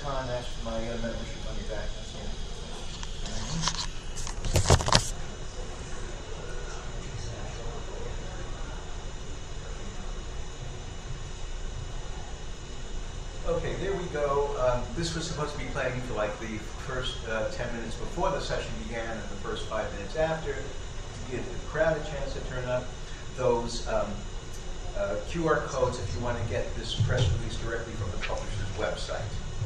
time, ask for my membership money back. That's all. Okay, there we go. This was supposed to be playing for like the first 10 minutes before the session began and the first 5 minutes after to give the crowd a chance to turn up. Those QR codes if you want to get this press release directly from the publisher's website.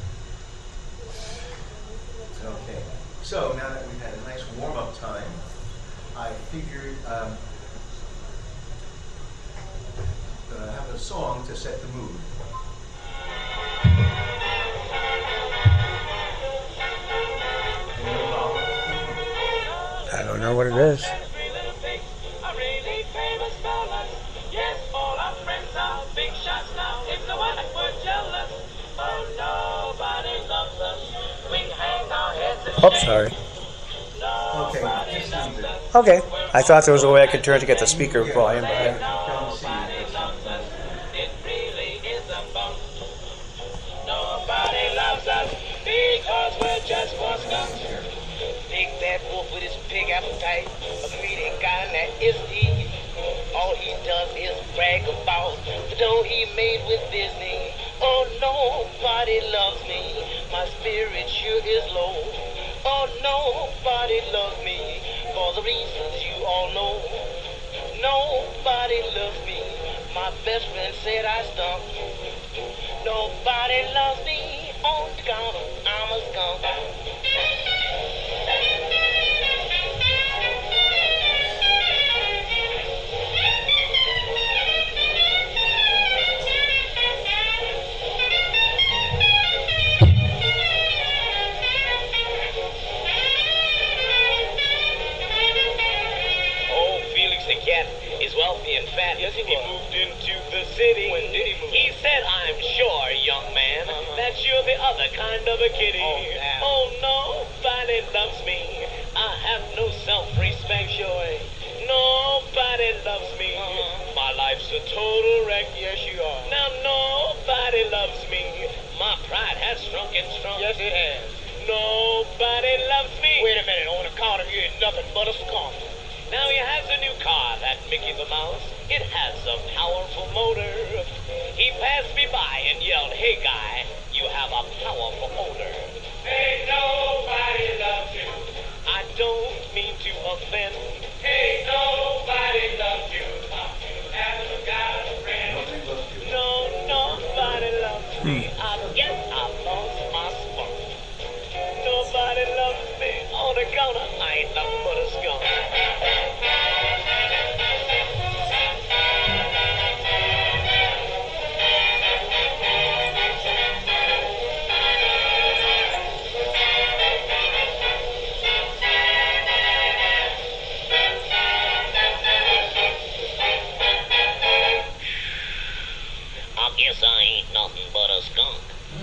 Okay, so now that we've had a nice warm-up time, I figured that I have a song to set the mood. I don't know what it is. Oh, sorry. Okay. I thought there was a way I could turn to get the speaker volume. Because we're just for skunks. Big bad wolf with his big appetite. A greedy guy that is he. All he does is brag about the dough he made with Disney. Oh, nobody loves me. My spirit sure is low. Oh, nobody loves me for the reasons you all know. Nobody loves me. My best friend said I stunk. Nobody loves me. On the counter, I'm a skunk. Oh, Felix the cat is wealthy and fat. Yes, he moved into the city. When did he move? He said, I'm sure, young man, that you're the other kind of a kitty. Oh, nobody loves me. I have no self-respect, sure. Nobody loves me. My life's a total wreck. Yes, you are. Now, nobody loves me. My pride has shrunk and shrunk. Yes, it has. Nobody loves me. Wait a minute. On account of you ain't nothing but a skunk. Now he has a new car, that Mickey the Mouse. It has a powerful motor. He passed me by and yelled, hey guy, you have a powerful odor. Hey, nobody loves you. I don't mean to offend. Hey, nobody loves you. You haven't got a friend. No, nobody loves me. I guess I lost my spunk. Nobody loves me. On the counter, I ain't nothing but a skunk. Guess I ain't nothing but a skunk.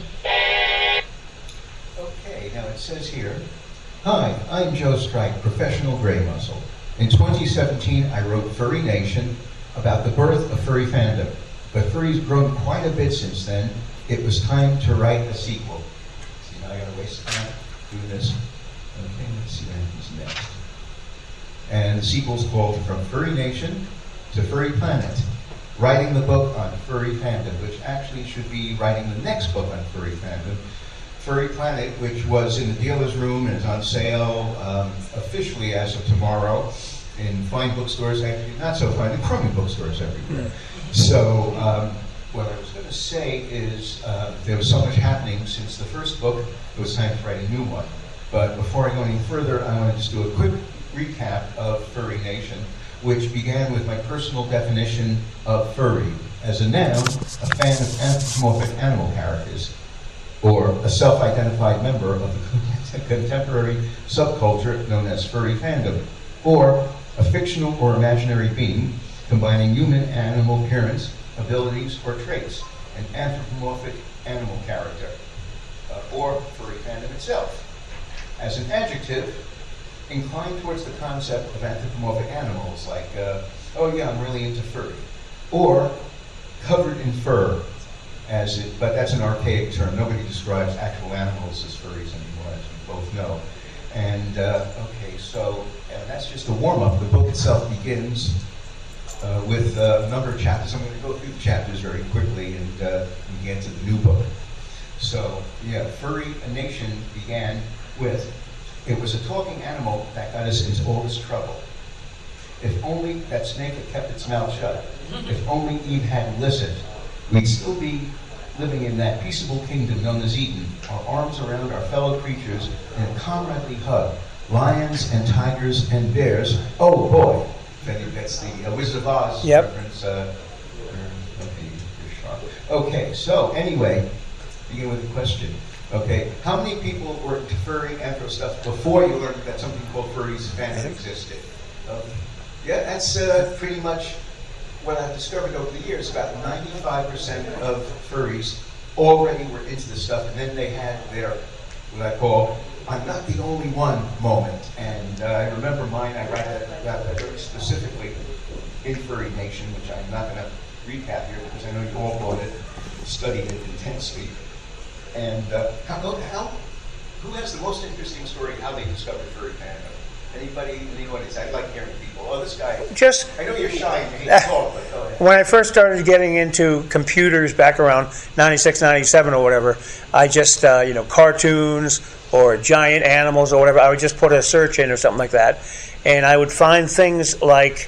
Okay, now it says here, hi, I'm Joe Strike, professional gray muscle. In 2017, I wrote Furry Nation about the birth of furry fandom. But furry's grown quite a bit since then. It was time to write a sequel. See, now I gotta waste time doing this. Okay, let's see what happens next. And the sequel's called From Furry Nation to Furry Planet. Writing the book on furry fandom, which actually should be writing the next book on furry fandom, Furry Planet, which was in the dealer's room and is on sale officially as of tomorrow in fine bookstores, actually not so fine, in crummy bookstores everywhere. So what I was going to say is there was so much happening since the first book, it was time to write a new one. But before I go any further, I want to just do a quick recap of Furry Nation, which began with my personal definition of furry as a noun, a fan of anthropomorphic animal characters, or a self-identified member of the contemporary subculture known as furry fandom, or a fictional or imaginary being combining human and animal appearance, abilities, or traits, an anthropomorphic animal character, or furry fandom itself. As an adjective, inclined towards the concept of anthropomorphic animals, like, oh yeah, I'm really into furry, or covered in fur, but that's an archaic term. Nobody describes actual animals as furries anymore, as we both know. And okay, so that's just a warm-up. The book itself begins with a number of chapters. I'm going to go through the chapters very quickly and we get to the new book. So, yeah, Furry Nation began with, it was a talking animal that got us into all this trouble. If only that snake had kept its mouth shut. If only Eve had listened, we'd still be living in that peaceable kingdom known as Eden, our arms around our fellow creatures in a comradely hug. Lions and tigers and bears. Oh boy, that's the Wizard of Oz reference. Okay, you're sharp. Okay, so anyway, begin with a question. Okay, how many people were into furry anthro stuff before you learned that something called furries fandom existed? Yeah, that's pretty much what I've discovered over the years. About 95% of furries already were into this stuff, and then they had their, what I call, I'm not the only one moment. And I remember mine, I write that very specifically in Furry Nation, which I'm not going to recap here because I know you all bought it, studied it intensely. And who has the most interesting story how they discovered furry fandom? Anybody in the audience? I like hearing people. Oh, this guy. I know you're shy and you hate to talk, but go ahead. When I first started getting into computers back around 96, 97 or whatever, I just, cartoons or giant animals or whatever, I would just put a search in or something like that. And I would find things like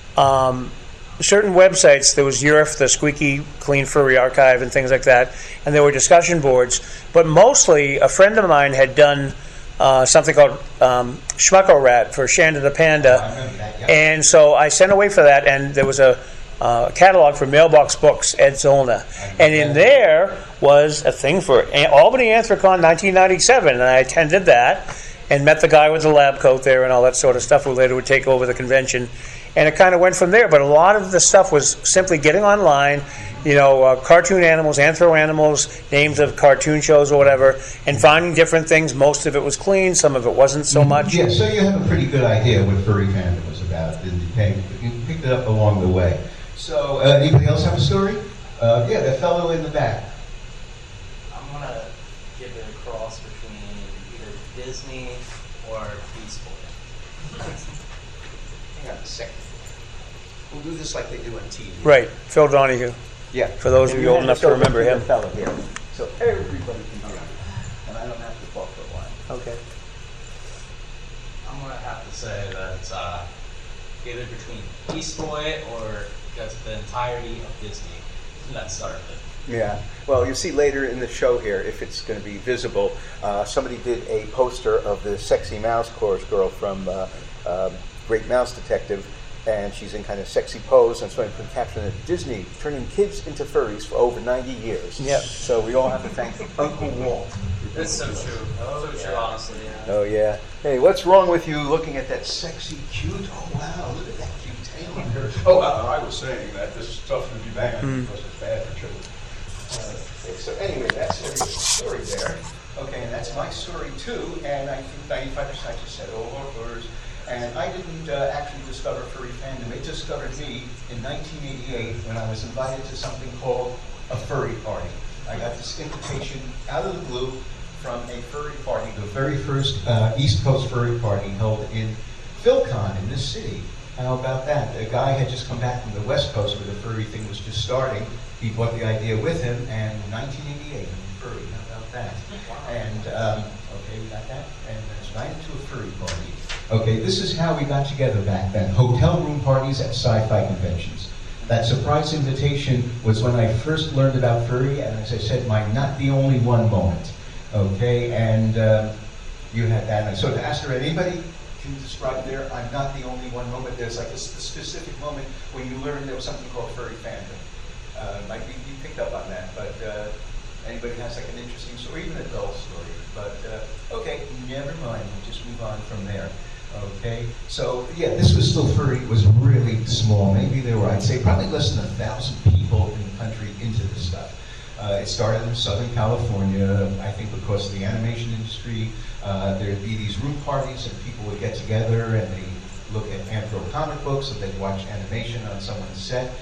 certain websites. There was URF, the Squeaky Clean Furry Archive, and things like that. And there were discussion boards. But mostly, a friend of mine had done something called Schmucko Rat for Shanda the Panda. I remember that, yeah. And so I sent away for that, and there was a catalog for Mailbox Books, Ed Zolna. And in there was a thing for Albany Anthrocon 1997, and I attended that and met the guy with the lab coat there and all that sort of stuff who later would take over the convention. And it kind of went from there, but a lot of the stuff was simply getting online, cartoon animals, anthro animals, names of cartoon shows or whatever, and finding different things. Most of it was clean, some of it wasn't so much. Yeah, so you have a pretty good idea what furry fandom was about, didn't you? You picked it up along the way. So, anybody else have a story? Yeah, the fellow in the back. I'm going to give it a cross between either Disney or Beast Boy. Hang on a second. We'll do this like they do on TV. Right, Phil Donahue. Yeah. For those of you old enough to remember him. Fellow here. So everybody can hear him. And I don't have to talk for a while. Okay. I'm going to have to say that it's either between Beast Boy or just the entirety of Disney that started it. Yeah. Well, you see later in the show here, if it's going to be visible, somebody did a poster of the sexy mouse chorus girl from Great Mouse Detective, and she's in kind of sexy pose, and so I put a caption at Disney turning kids into furries for over 90 years. Yep. So we all have to thank Uncle Walt. It's so true. So true, honestly. Yeah. Oh, yeah. Hey, what's wrong with you looking at that sexy, cute? Oh, wow, look at that cute tail on her. Oh, I was saying that this stuff would be banned because it's bad for children. Okay, so anyway, that's everybody's story there. Okay, and that's my story too, and I think 95% I just said all horrors. And I didn't actually discover furry fandom. It discovered me in 1988 when I was invited to something called a furry party. I got this invitation out of the blue from a furry party, the very first East Coast furry party held in PhilCon in this city. How about that? A guy had just come back from the West Coast where the furry thing was just starting. He brought the idea with him, and 1988, I'm furry. How about that? And, okay, we got that? And that's right into a furry party. Okay, this is how we got together back then. Hotel room parties at sci-fi conventions. That surprise invitation was when I first learned about furry, and as I said, my not the only one moment. Okay, and you had that. And so to ask her, anybody can describe there, I'm not the only one moment. There's like a specific moment when you learned there was something called furry fandom. Might be you picked up on that, but anybody has like an interesting story, even a dull story. But okay, never mind. We'll just move on from there. Okay, so yeah, this was still furry. It was really small. Maybe there were, I'd say, probably less than 1,000 people in the country into this stuff. It started in Southern California, I think because of the animation industry. There'd be these room parties and people would get together and they look at anthro comic books, and they'd watch animation on someone's set.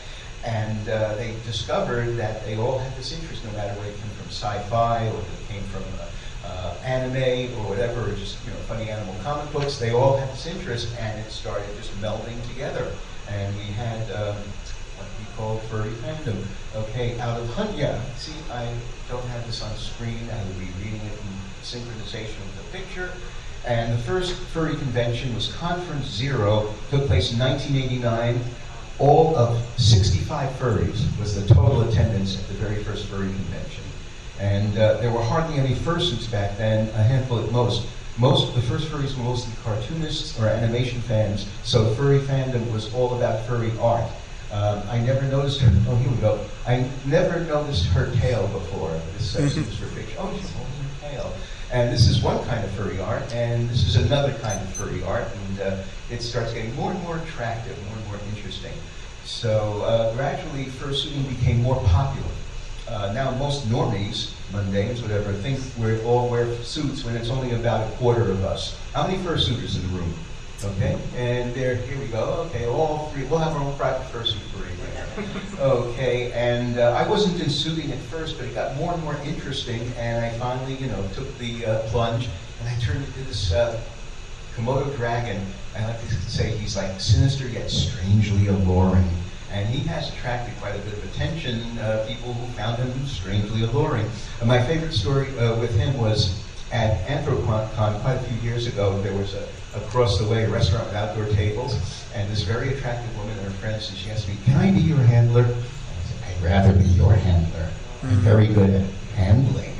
And they discovered that they all had this interest, no matter whether it came from sci-fi or it came from anime or whatever, or just funny animal comic books. They all had this interest, and it started just melding together. And we had what we call furry fandom. Okay, out of yeah. See, I don't have this on screen. I will be reading it in synchronization with the picture. And the first furry convention was Conference Zero. Took place in 1989. All of 65 furries was the total attendance at the very first furry convention. And there were hardly any fursuits back then, a handful at most. The first furries were mostly cartoonists or animation fans, so furry fandom was all about furry art. I never noticed her, oh, here we go. I never noticed her tail before. This is her picture. Oh, she's holding her tail. And this is one kind of furry art, and this is another kind of furry art, and it starts getting more and more attractive, more and more interesting. So gradually, fursuiting became more popular. Now most normies, mundanes, whatever, think we all wear suits when it's only about a quarter of us. How many fursuiters in the room? Okay, and here we go. Okay, all three. We'll have our own private fursuit parade right now. Okay, and I wasn't in suiting at first, but it got more and more interesting, and I finally, took the plunge, and I turned into this Komodo dragon. I like to say he's like sinister yet strangely alluring. And he has attracted quite a bit of attention, people who found him strangely alluring. And my favorite story with him was at Anthrocon quite a few years ago. There was across the way a restaurant with outdoor tables, and this very attractive woman and her friends, and she asked me, "Can I be your handler?" I said, "I'd rather be your handler. I'm very good at handling."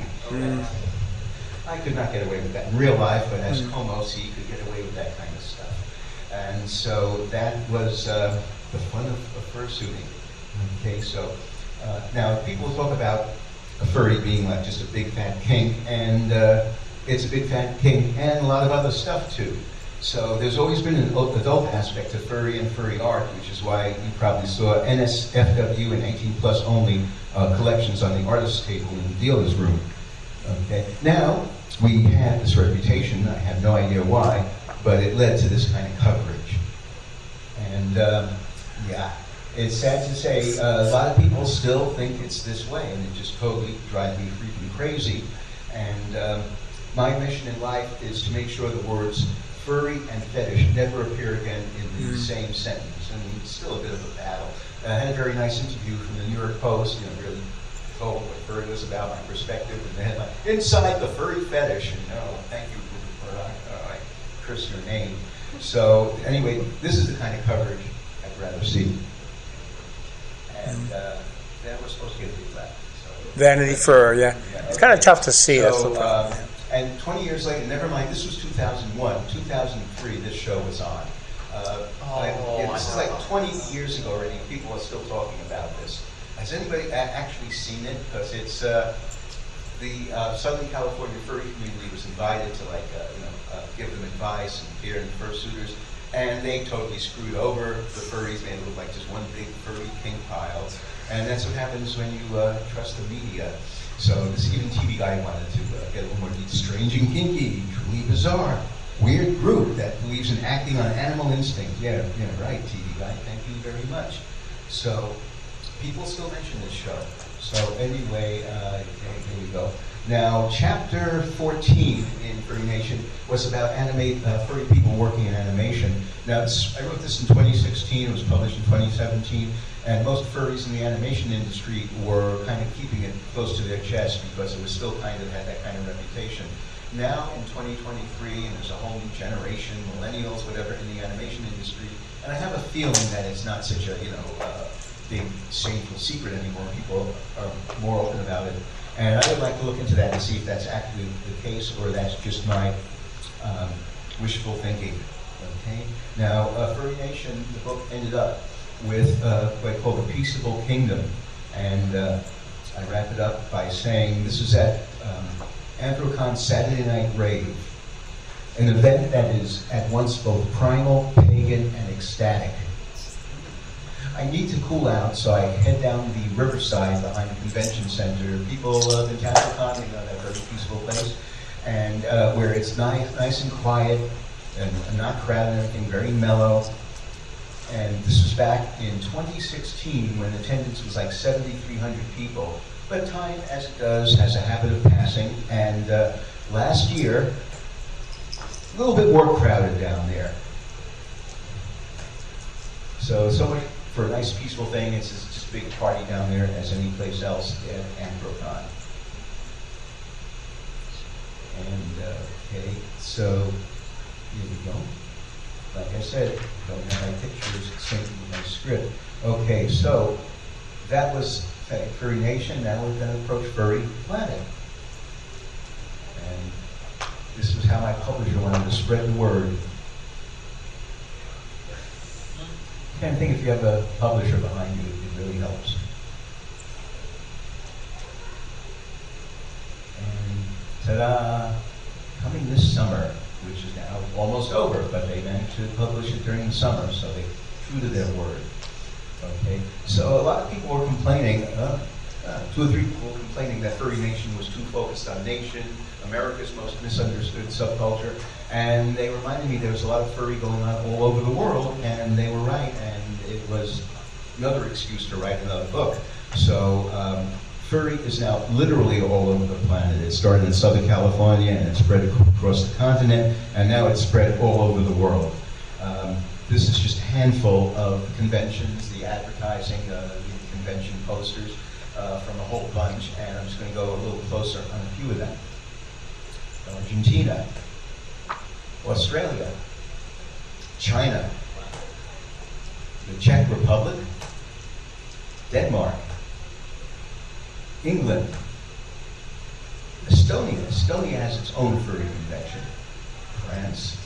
I could not get away with that in real life, but as Komos, he could get away with that kind of stuff. And so that was the fun of fursuiting. Okay, so now people talk about a furry being like just a big fat kink, and it's a big fat kink and a lot of other stuff too. So there's always been an adult aspect to furry and furry art, which is why you probably saw NSFW and 18 plus only collections on the artist's table in the dealer's room. Okay, now we had this reputation. I have no idea why, but it led to this kind of coverage. And yeah, it's sad to say a lot of people still think it's this way, and it just totally drives me freaking crazy. And my mission in life is to make sure the words furry and fetish never appear again in the same sentence. I mean, it's still a bit of a battle. I had a very nice interview from the New York Post, really told what furry was about, my perspective, and the headline, "Inside the Furry Fetish." And thank you for I curse your name. So anyway, this is the kind of coverage I'd rather see. And that was supposed to get a big laugh. So. Vanity Fur, yeah. It's kind of tough to see. That's the problem. And 20 years later, never mind, this was 2001. 2003, this show was on. This is like 20 years ago already. People are still talking about this. Has anybody actually seen it? Because it's the Southern California furry community was invited to give them advice and peer and fursuiters, and they totally screwed over the furries. Made it look like just one big furry kink pile. And that's what happens when you trust the media. So this even TV guy wanted to get a little more deep. Strange and kinky, truly bizarre, weird group that believes in acting on animal instinct. Yeah, right, TV guy. Thank you very much. So people still mention this show. So anyway, here we go. Now, chapter 14 in Furry Nation was about furry people working in animation. Now, I wrote this in 2016. It was published in 2017. And most furries in the animation industry were kind of keeping it close to their chest because it was still kind of had that kind of reputation. Now, in 2023, and there's a whole new generation, millennials, whatever, in the animation industry, and I have a feeling that it's not such a, big, shameful secret anymore. People are more open about it. And I would like to look into that and see if that's actually the case or that's just my wishful thinking. Okay. Now, Furry Nation, the book ended up with what I call the Peaceable Kingdom. And I wrap it up by saying this is at Anthrocon Saturday Night Rave, an event that is at once both primal, pagan, and ecstatic. I need to cool out, so I head down the riverside behind the convention center. People in Anthrocon, that very peaceful place, and where it's nice and quiet, and not crowded and everything, very mellow. And this was back in 2016 when attendance was like 7,300 people. But time, as it does, has a habit of passing. And last year, a little bit more crowded down there. So much for a nice peaceful thing. It's just a big party down there as any place else at Anthrocon. And, okay, so here we go. Like I said, don't have my pictures synced with my script. Okay, so that was Furry Nation. Now we're going to approach Furry Planet. And this was how my publisher wanted to spread the word. I can't think if you have a publisher behind you, it really helps. And ta-da! Coming this summer, which is now almost over, but they managed to publish it during the summer, so they true to their word. Okay, so a lot of people were complaining, 2 or 3 people were complaining that Furry Nation was too focused on nation, America's most misunderstood subculture, and they reminded me there was a lot of furry going on all over the world, and they were right, and it was another excuse to write another book. So furry is now literally all over the planet. It started in Southern California, and it spread across the continent, and now it's spread all over the world. This is just a handful of conventions, the advertising, the convention posters from a whole bunch, and I'm just going to go a little closer on a few of them. Argentina, Australia, China, the Czech Republic, Denmark, England, Estonia. Estonia has its own furry convention. France,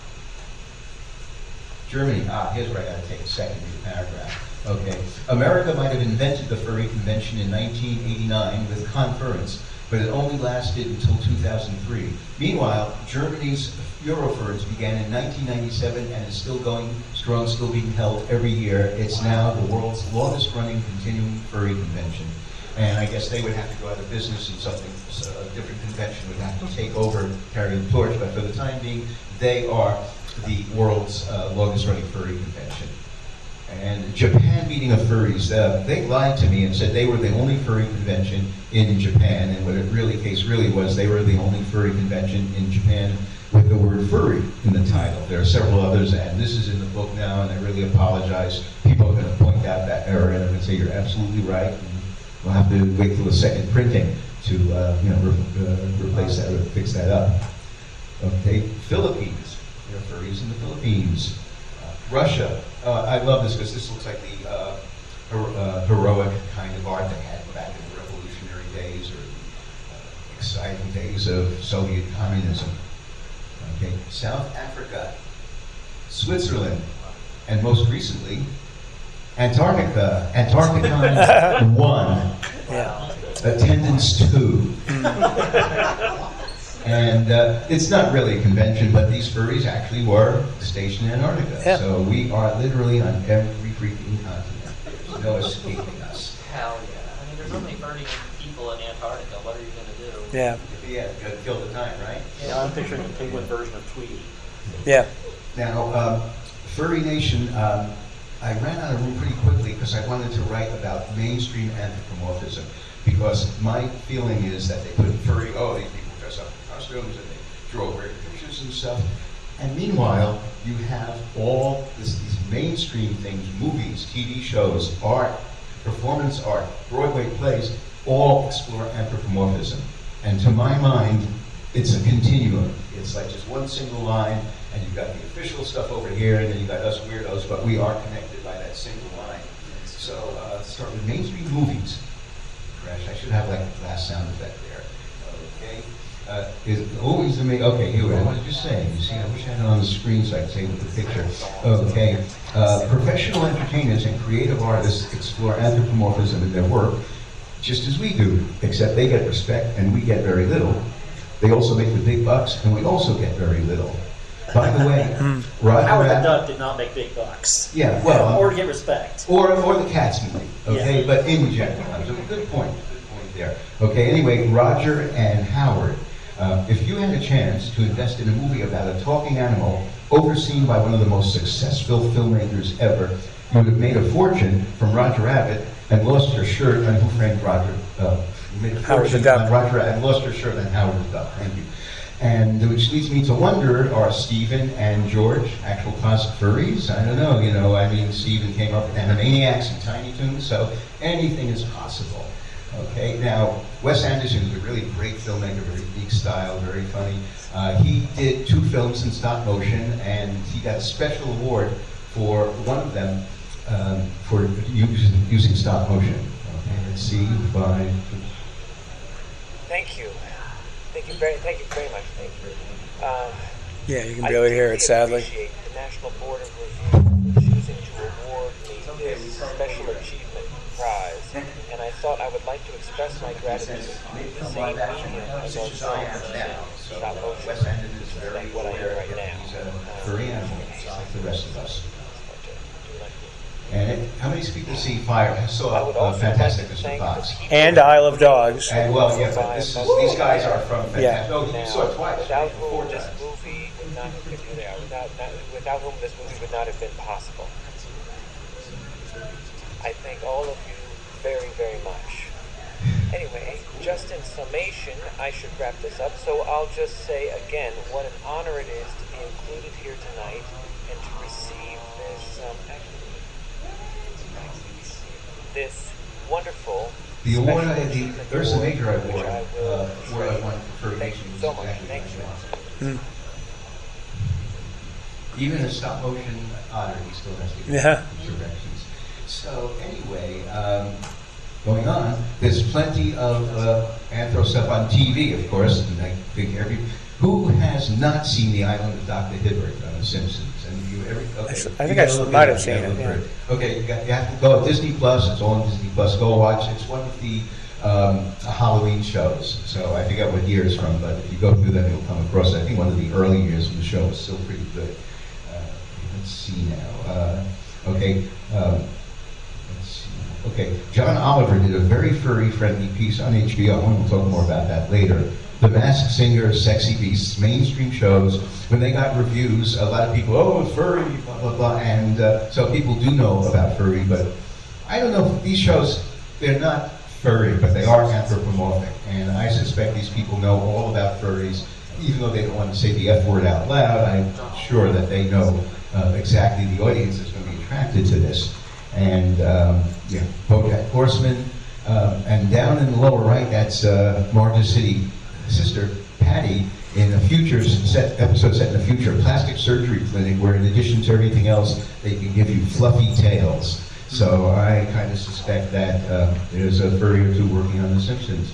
Germany. Here's where I got to take a second to read the paragraph. Okay. America might have invented the furry convention in 1989 with Conference, but it only lasted until 2003. Meanwhile, Germany's Eurofurds began in 1997 and is still going strong, still being held every year. It's now the world's longest running continuing furry convention. And I guess they would have to go out of business and something, so a different convention would have to take over, carry the torch, but for the time being, they are the world's longest running furry convention. And Japan Meeting of Furries, they lied to me and said they were the only furry convention in Japan, and what the case really was, they were the only furry convention in Japan with the word furry in the title. There are several others, and this is in the book now, and I really apologize. People are going to point out that error, and I'm going to say you're absolutely right. And we'll have to wait till the second printing to replace that or fix that up. Okay, Philippines. There are furries in the Philippines. Russia. I love this because this looks like the heroic kind of art they had back in the revolutionary days or exciting days of Soviet communism. Okay, South Africa, Switzerland, and most recently, Antarctica. Antarcticon 1. Yeah. Attendance 2. And it's not really a convention, but these furries actually were stationed in Antarctica. Yeah. So we are literally on every freaking continent. There's no escaping us. Hell yeah. I mean, there's only 30 people in Antarctica. What are you going to do? Yeah. Yeah, you gotta kill the time, right? Yeah, I'm picturing the penguin version of Tweety. Yeah. Now, Furry Nation, I ran out of room pretty quickly because I wanted to write about mainstream anthropomorphism, because my feeling is that they put furry, these people dress up in costumes and they draw weird pictures and stuff. And meanwhile, you have all these mainstream things, movies, TV shows, art, performance art, Broadway plays, all explore anthropomorphism. And to my mind, it's a continuum. It's like just one single line, and you've got the official stuff over here, and then you've got us weirdos, but we are connected by that single line. So let's start with mainstream movies. Crash, I should have like a glass sound effect there. Okay. Is always the main, okay, here we are. What did you say? You see, I wish I had it on the screen so I could say with the picture. Okay. Professional entertainers and creative artists explore anthropomorphism in their work, just as we do, except they get respect and we get very little. They also make the big bucks, and we also get very little. By the way, Howard the Duck did not make big bucks. Yeah, well, or get respect. or the Cats movie. Okay, Yeah. but in general, so good point there. Okay, anyway, Roger and Howard. If you had a chance to invest in a movie about a talking animal overseen by one of the most successful filmmakers ever. You would have made a fortune from Roger Rabbit and lost your shirt on Who Framed Roger. You made a Howard the fortune Duck. on Roger Rabbit and lost your shirt on Howard the Duck. Thank you. And which leads me to wonder, are Stephen and George actual cosmic furries? I don't know, I mean, Stephen came up with Animaniacs and Tiny Toons, so anything is possible. Okay, now, Wes Anderson is a really great filmmaker, very unique style, very funny. He did 2 films in stop motion, and he got a special award for one of them for using stop motion. Okay, let's see, Thank you. Thank you very much. Thank you. Yeah, you can barely hear it, sadly. I appreciate the National Board of Review for choosing to award me this Special Achievement Prize, and I thought I would like to express my gratitude to the same medium as our stop motion, Wes Anderson is very like what I am right now. He's a furry animal, just like the rest of us. Do you like to- And how many people see Fire? I Saw would also like Fantastic to Mr. thank Fox. the people And Isle of Dogs. And well, yeah, but these guys are from Fantastic. Yeah. Oh, you saw it twice, without right? 4 whom this times. movie would not have been there. Without whom this movie would not have been possible. I thank all of you very, very much. Anyway, just in summation, I should wrap this up, so I'll just say again what an honor it is to be included here tonight and to receive this wonderful The award, special the achievement Ursa award, Major which Award, I will award I won for Furry Thank Nation you was so much. exactly Thank what you. I wanted. Even a stop motion otter, he still has to get Yeah. directions. So anyway, going on, there's plenty of anthro stuff on TV, of course, and I think who has not seen The Island of Dr. Hibbert on The Simpsons? And I think I might have seen it, yeah. Okay, you have to go Disney Plus. It's all on Disney Plus. Go watch. It's one of the Halloween shows. So I forget what year it's from, but if you go through them, you'll come across it. I think one of the early years of the show is still pretty good. Let's see now. Okay. Let's see. Okay. John Oliver did a very furry-friendly piece on HBO, and we'll talk more about that later. The Masked Singer, Sexy Beasts, mainstream shows, when they got reviews, a lot of people, oh, furry, blah, blah, blah. And so people do know about furry, but I don't know if these shows, they're not furry, but they are anthropomorphic. And I suspect these people know all about furries, even though they don't want to say the F word out loud. I'm sure that they know exactly the audience that's going to be attracted to this. And yeah, BoJack Horseman. And down in the lower right, that's Marge's City sister, Patty, in a episode set in the future, plastic surgery clinic, where in addition to everything else, they can give you fluffy tails. So I kind of suspect that there's a furry or two working on The Simpsons.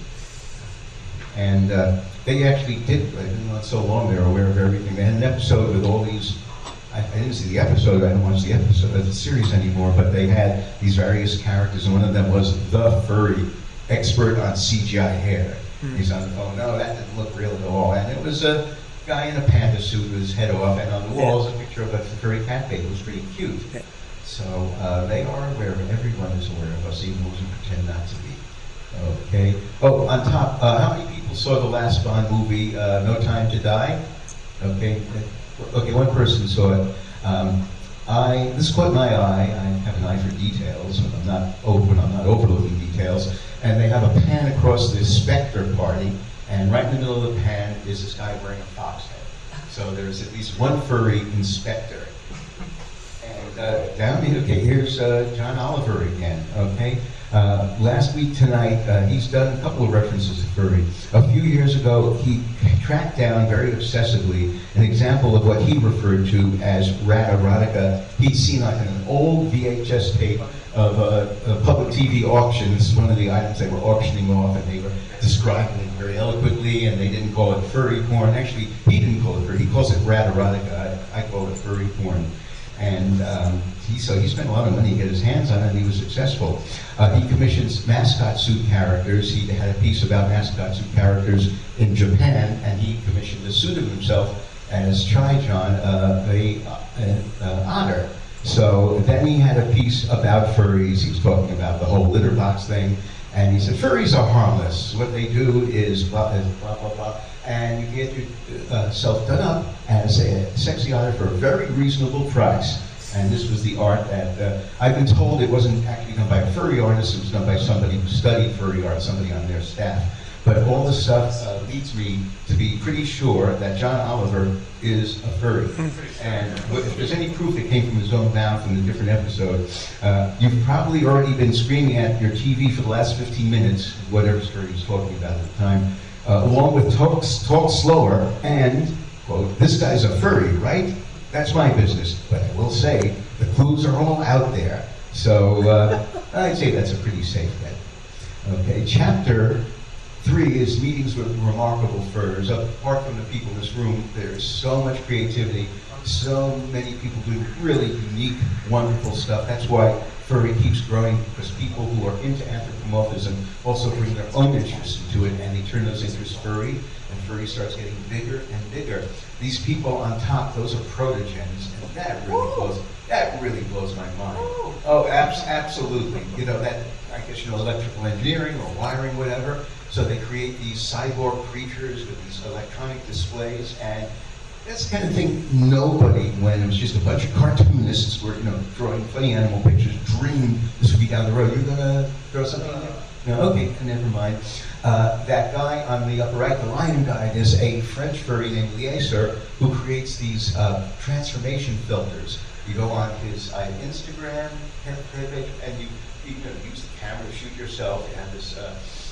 And they actually did, not so long, they were aware of everything. They had an episode with all these, I didn't see the episode, I don't watch the episode of the series anymore, but they had these various characters, and one of them was the furry expert on CGI hair. He's on the phone, no, that didn't look real at all. And it was a guy in a panda suit with his head off, and on the wall is a picture of a furry cat baby. It was pretty cute. Yeah. So they are aware of it. Everyone is aware of us, even those who pretend not to be. Okay. Oh, on top, how many people saw the last Bond movie, No Time to Die? Okay. Okay, one person saw it. This caught my eye. I have an eye for details, but I'm not overlooking details. And they have a pan across this Spectre party, and right in the middle of the pan is this guy wearing a fox head. So there's at least one furry inspector. And down here, okay, here's John Oliver again. Okay, last week tonight, he's done a couple of references to furry. A few years ago, he tracked down very obsessively an example of what he referred to as rat erotica. He'd seen like an old VHS tape of public TV auctions, one of the items they were auctioning off, and they were describing it very eloquently, and they didn't call it furry porn. Actually, he didn't call it furry, he calls it rat erotica. I call it furry porn. And he spent a lot of money to get his hands on it, and he was successful. He commissions mascot suit characters. He had a piece about mascot suit characters in Japan, and he commissioned a suit of himself as Chai-John, an otter. So then he had a piece about furries. He was talking about the whole litter box thing, and he said, furries are harmless. What they do is blah, blah, blah, blah. And you get yourself done up, as a sexy otter for a very reasonable price. And this was the art that I've been told it wasn't actually done by a furry artist, it was done by somebody who studied furry art, somebody on their staff. But all this stuff leads me to be pretty sure that John Oliver is a furry. And if there's any proof that came from his own mouth in the different episodes, you've probably already been screaming at your TV for the last 15 minutes, whatever story he was talking about at the time, along with talk slower and, quote, this guy's a furry, right? That's my business. But I will say, the clues are all out there. So I'd say that's a pretty safe bet. Okay, chapter 3 is meetings with remarkable furs. Apart from the people in this room, there's so much creativity, so many people do really unique, wonderful stuff. That's why furry keeps growing, because people who are into anthropomorphism also bring their own interest into it, and they turn those interests furry, and furry starts getting bigger and bigger. These people on top, those are protogens, and that really blows my mind. Oh, absolutely. You know, that, I guess, you know, electrical engineering or wiring, whatever. So they create these cyborg creatures with these electronic displays, and that's the kind of thing nobody, when it was just a bunch of cartoonists were, you know, drawing funny animal pictures, dreamed this would be down the road. You're gonna throw something in there? No, okay, never mind. That guy on the upper right, the lion guy, is a French furry named Lieser who creates these transformation filters. You go on his Instagram page, and you use the camera to shoot yourself. You have this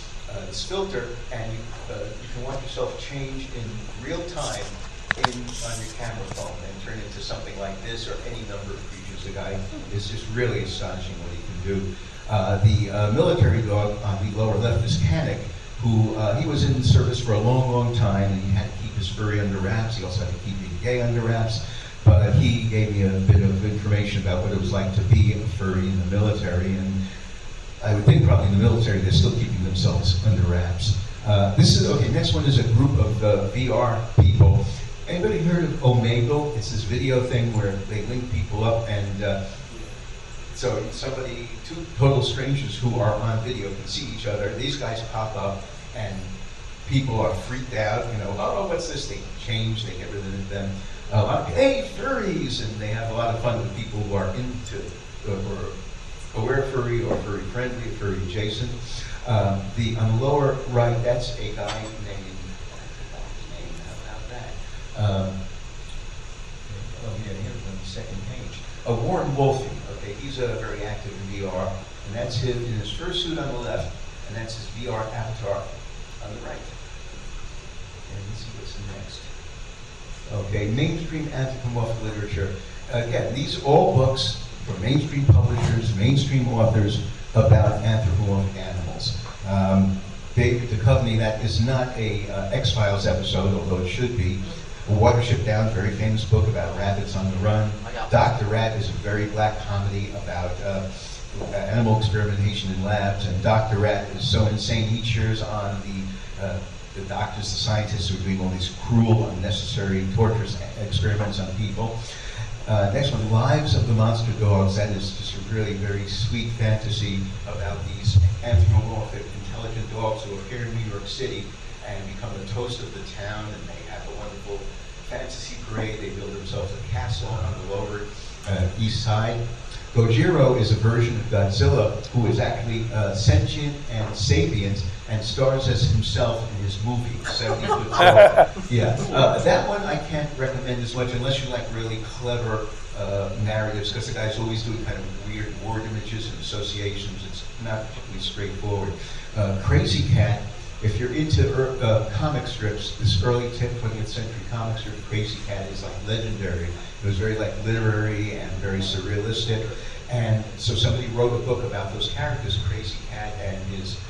filter, and you can watch yourself change in real time on your camera phone and turn into something like this or any number of creatures. The guy is just really astonishing what he can do. The military dog on the lower left is Canik, who he was in service for a long, long time, and he had to keep his furry under wraps. He also had to keep being gay under wraps. But he gave me a bit of information about what it was like to be a furry in the military, and I would think probably in the military they're still keeping themselves under wraps. Next one is a group of VR people. Anybody heard of Omegle? It's this video thing where they link people up, and so two total strangers who are on video can see each other. These guys pop up, and people are freaked out. You know, oh, what's this? They change, they get rid of them. Hey, furries! And they have a lot of fun with people who are into or aware furry or furry friendly, furry adjacent. On the lower right, that's a guy named, how about that? Here's on the second page. Warren Wolfe. Okay, he's very active in VR, and that's him in his fursuit on the left, and that's his VR avatar on the right. And let's see what's next. Okay, mainstream anthropomorphic literature. Again, these are all books from mainstream publishers, mainstream authors about anthropomorphic animals. David Duchovny, that is not a X-Files episode, although it should be. Watership Down, very famous book about rabbits on the run. Dr. Rat is a very black comedy about animal experimentation in labs, and Dr. Rat is so insane he cheers on the doctors, the scientists who are doing all these cruel, unnecessary, torturous experiments on people. Next one, Lives of the Monster Dogs. That is just a really very sweet fantasy about these anthropomorphic, intelligent dogs who appear in New York City and become the toast of the town, and they have a wonderful fantasy parade. They build themselves a castle on the lower east side. Gojira is a version of Godzilla who is actually sentient and sapient and stars as himself in his movie, 70 foot tall. Yeah, that one I can't recommend as much unless you like really clever narratives, because the guy's always doing kind of weird word images and associations. It's not particularly straightforward. Crazy Cat, if you're into comic strips, this early 20th century comic strip, Crazy Cat is like legendary. It was very like literary and very surrealistic. And so somebody wrote a book about those characters, Crazy Cat and his...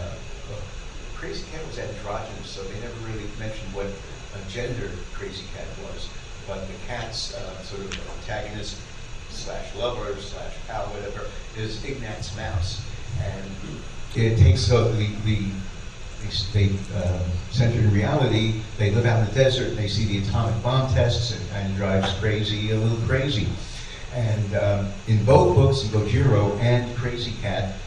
Crazy Cat was androgynous, so they never really mentioned what gender Crazy Cat was. But the cat's sort of antagonist / lover / pal, whatever, is Ignatz Mouse. And it takes they center in reality. They live out in the desert, and they see the atomic bomb tests, and it kind of drives crazy, a little crazy. And in both books, in Gojira and Crazy Cat,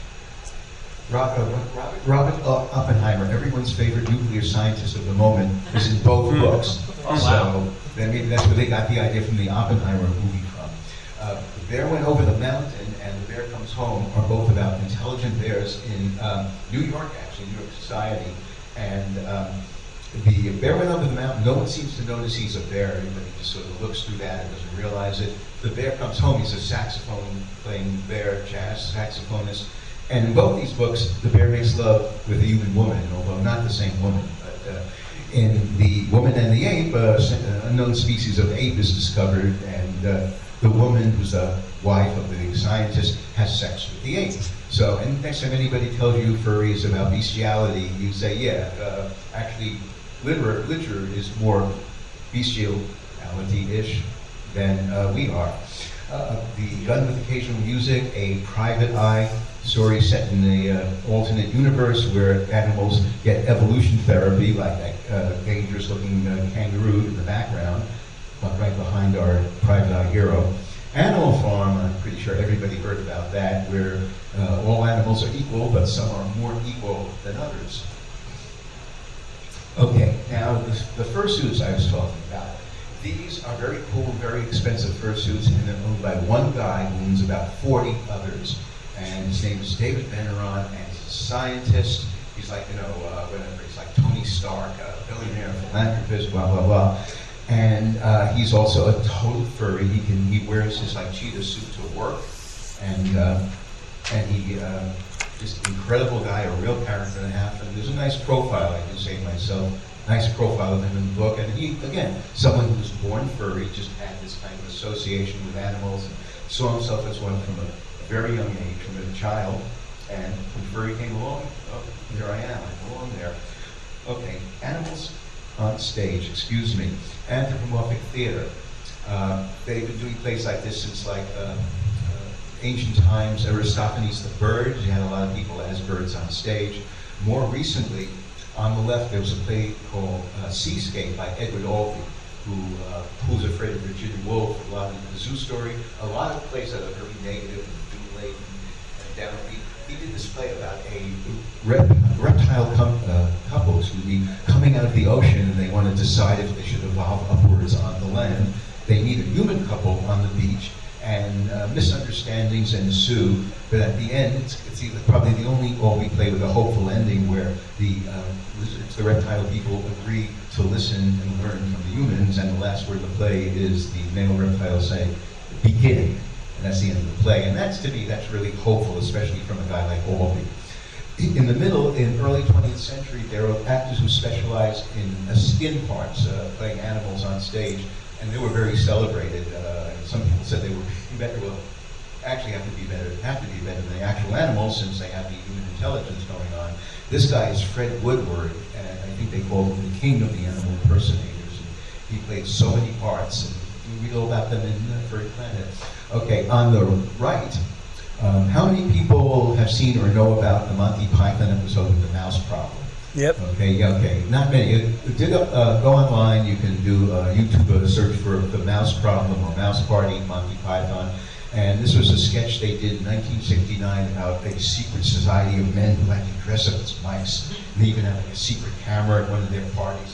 Robert Oppenheimer, everyone's favorite nuclear scientist of the moment, is in both books. Oh, So wow. maybe that's where they got the idea from the Oppenheimer movie from. The Bear Went Over the Mountain and The Bear Comes Home are both about intelligent bears in New York, actually, New York society. And the Bear Went Over the Mountain, no one seems to notice he's a bear. Everybody just sort of looks through that and doesn't realize it. The Bear Comes Home, he's a saxophone-playing bear, jazz saxophonist. And in both these books, the bear makes love with a human woman, although not the same woman. But in The Woman and the Ape, an unknown species of ape is discovered, and the woman, who's the wife of the scientist, has sex with the ape. So, and next time anybody tells you furries about bestiality, you say, yeah, actually, literature is more bestiality-ish than we are. The Gun with Occasional Music, a private eye story set in the alternate universe where animals get evolution therapy, like that dangerous-looking kangaroo in the background, but right behind our private eye hero. Animal Farm, I'm pretty sure everybody heard about that, where all animals are equal, but some are more equal than others. Okay, now the fursuits I was talking about. These are very cool, very expensive fursuits, and they're owned by one guy who owns about 40 others. And his name is David Benaron, and he's a scientist. He's like, whatever, he's like Tony Stark, a billionaire, philanthropist, blah, blah, blah. And he's also a total furry. He wears his like cheetah suit to work, and he just an incredible guy, a real character and a half. And there's a nice profile, I can say myself, nice profile of him in the book. And he, again, someone who was born furry, just had this kind of association with animals, and saw himself as one from a very young age, from a child. And when furry came along, oh, here I am, I belong there. Okay, animals on stage, excuse me. Anthropomorphic theater. They've been doing plays like this since like ancient times. Aristophanes the Bird, you had a lot of people as birds on stage. More recently, on the left, there was a play called Seascape by Edward Albee, Who's Afraid of Virginia Woolf, a lot of the Zoo Story, a lot of plays that are very negative and doom-laden and downbeat. He did this play about a reptile couple, coming out of the ocean, and they want to decide if they should evolve upwards on the land. They meet a human couple on the beach, and misunderstandings ensue. But at the end, it's probably the only Albee play with a hopeful ending, where the reptile people agree to listen and learn from the humans, and the last word of the play is the male reptile saying, "Begin." And that's the end of the play. And that's, to me, that's really hopeful, especially from a guy like Albee. In the middle, in early 20th century, there were actors who specialized in skin parts, playing animals on stage, and they were very celebrated. Some people said they were better, well, actually have to be better than the actual animals, since they have the human intelligence going on. This guy is Fred Woodward, and I think they called him the king of the animal impersonators. And he played so many parts, and you read all about them in Furry Planet. Okay, on the right, how many people have seen or know about the Monty Python episode of The Mouse Problem? Yep. Okay, not many. Go online, you can do YouTube search for The Mouse Problem or Mouse Party, Monty Python. And this was a sketch they did in 1969 about a secret society of men who had to dress up as mice. And they even had like a secret camera at one of their parties,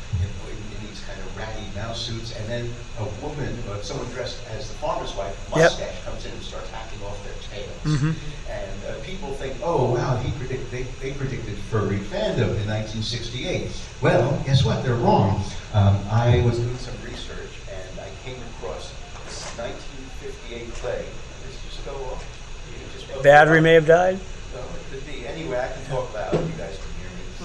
in these kind of ratty mouse suits. And then a woman, someone dressed as the farmer's wife, mustache, comes in and starts hacking off their tails. Mm-hmm. And people think, oh wow, they predicted furry fandom in 1968. Well, guess what? They're wrong. I was doing some research and I came across this 1958 play. This just go off. Battery may have died. No, it could be. Anyway, I can talk loud. You guys can hear me.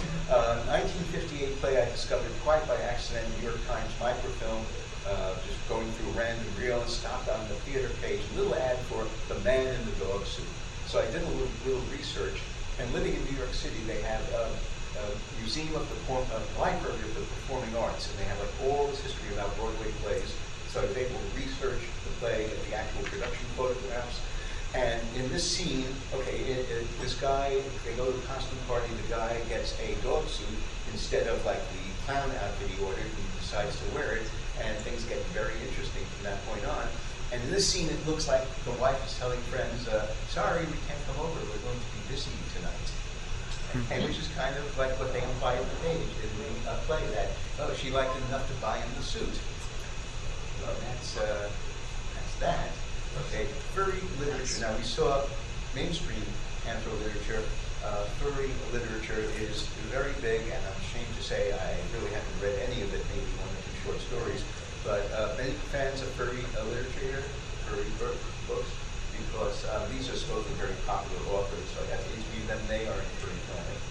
1958 play I discovered quite by accident. New York Times microfilm. Just going through a random reel and stopped on the theater page. A little ad for The Man in the Dog Suit. So I did a little research. And living in New York City, they have a museum of the library of the performing arts, and they have like all this history about Broadway plays. So they will research the play and the actual production photographs. And in this scene, this guy, they go to the costume party, the guy gets a dog suit instead of like the clown outfit he ordered, and he decides to wear it, and things get very interesting from that point on. And in this scene, it looks like the wife is telling friends, sorry, we can't come over, we're going to be busy tonight. and which is kind of like what they imply at the page in the play, that, oh, she liked him enough to buy him the suit. Well, that's that. Okay, furry literature. Now, we saw mainstream anthro literature. Furry literature is very big, and I'm ashamed to say I really haven't read any of it, maybe one or two short stories. But many fans of furry literature here, furry books, because these are supposedly very popular authors, so I have to interview them. They are in furry filming.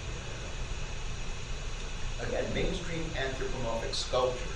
Again, mainstream anthropomorphic sculpture.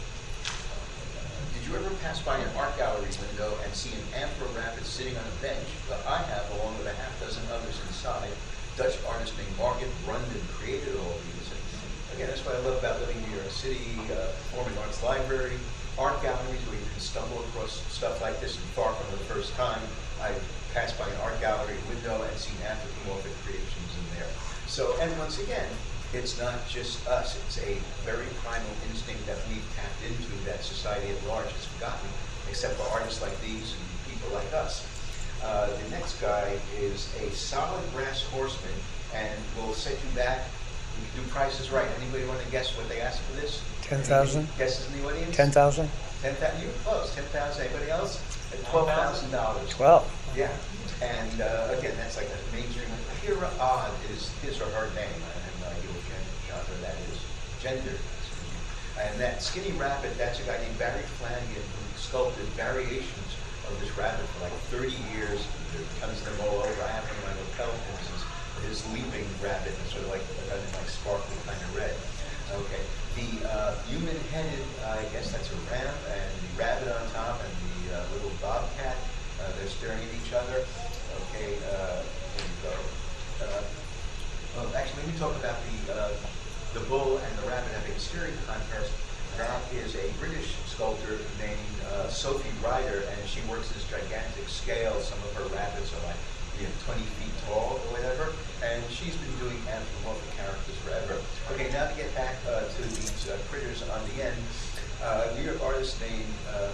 Did you ever pass by an art gallery window and see an anthro rabbit sitting on a bench? But I have, along with a half dozen others inside. Dutch artist named Margaret Brunden created all these. And again, that's what I love about living in New York City, performing arts library, art galleries where you can stumble across stuff like this, and far from the first time I passed by an art gallery window and seen anthropomorphic creations in there. So, and once again, it's not just us, it's a very primal instinct that we've tapped into that society at large has forgotten, except for artists like these and people like us. The next guy is a solid brass horseman, and we'll set you back. We can do prices right. Anybody want to guess what they asked for this? 10,000. Guesses in the audience? 10,000. 10,000. You were close. 10,000. Anybody else? $12,000. 12. Yeah. And again, that's like a mainstream. Kira Odd is his or her name. I have no idea what genre that is. Gender. And that skinny rabbit, that's a guy named Barry Flanagan who sculpted variations of this rabbit for like 30 years. There tons of them all over. I have one in my hotel, for instance, his leaping rabbit, and sort of like sparkly kind of red. Okay. The human-headed, I guess that's a ram, and the rabbit on top, and the little bobcat, they're staring at each other. Okay, here we go. Actually, let me talk about the bull and the rabbit having a steering contest. That is a British sculptor named Sophie Ryder, and she works this gigantic scale. Some of her rabbits are like 20 feet tall or whatever, and she's been doing anthropomorphic characters forever. Okay, now to get back to these critters on the end, New York artist named